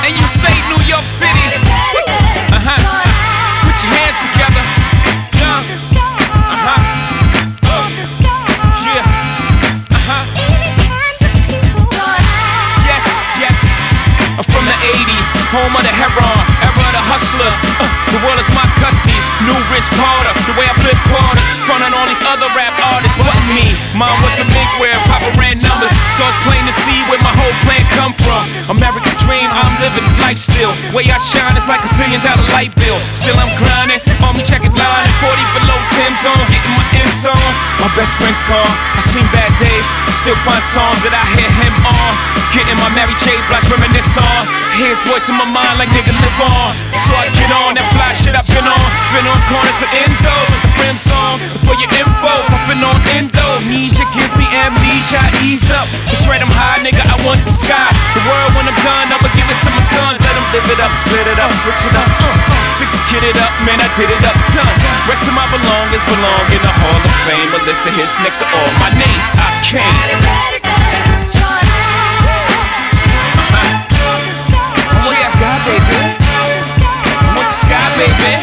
And you say New York City. Put your hands together. Yes, yes. I'm from the 80s, home of the heron, era of the hustlers. The world is my custody. New Rich Porter, the way I flip quarters, front on all these other rap artists. But me, mom was a big where Papa ran numbers, so it's plain to see where my whole plan come from. American dream, I'm living life still. Way I shine is like $1 zillion light bill. Still I'm grinding, on me checking line, 40 below Tim's on, getting my M's on. My best friend's gone, I seen bad days, I still find songs that I hear him on. Getting my Mary J. Blige reminisce on. Hear his voice in my mind like nigga live on. So I get on that fly shit I've been on. Spin on corner to Enzo, with the brim song. For your info, puffin' on Indonesia, give me amnesia, ease up. It's right, I'm high, nigga, I want the sky. The world when I'm done, I'ma give it to my sons. Let them live it up, split it up, switch it up. 60 kid it up, man, I did it up, done. Rest of my belongings belong in the Hall of Fame. A list of hits next to all my names, I came. Sky, baby. I want the sky, baby.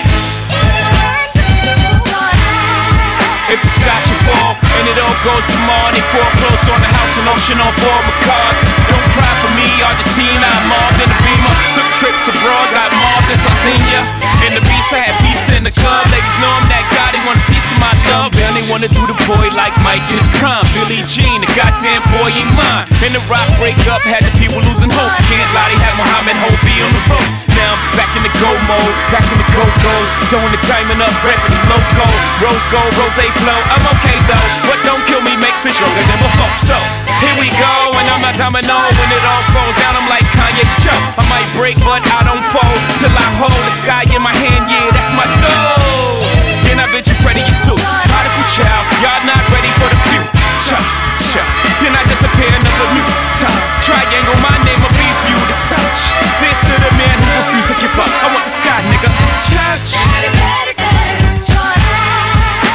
If the sky should fall and it all goes to Mar, they foreclose on the house and auction off all my cars. Don't cry for me, Argentina. I mobbed in the Beamer, took trips abroad, got mobbed in Sardinia. In the beast, I had peace in the club. Ladies know I'm that guy, they want a piece of my love. They only wanna do the boy like Mike in his prime. Billie Jean, the goddamn boy ain't mine. In the rock breakup, had the people losing hope. Can't lie, they had Muhammad Hobi on the ropes. Now I'm back in the go mode, back in the go-go's, throwing the diamond up, repping the logo. Rose gold, rose flow, I'm okay though. What don't kill me makes me stronger than before. So here we go, and I'm a domino. When it all falls down, I'm like Kanye's Joe. I might break, but I don't fold till I hold the sky in my hand. Yeah, that's my goal. Then I bet you Freddie you too. Prodigal child, y'all not ready for the future. Then I disappear another new time. Triangle, my name will be for you to search. This to the man who refused to give up. I want the sky, nigga. Church.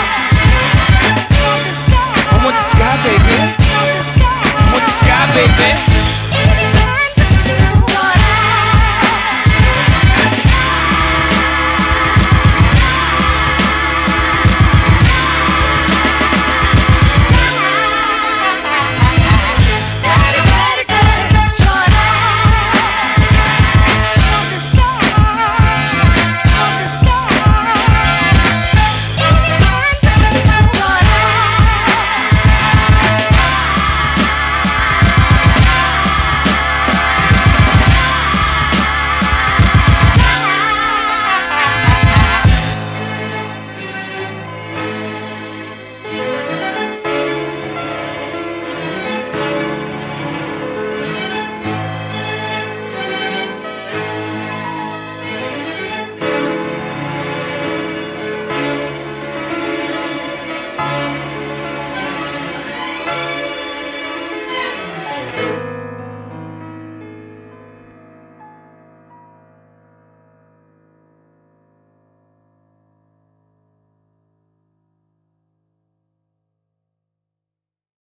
I want the sky, baby. I want the sky, baby.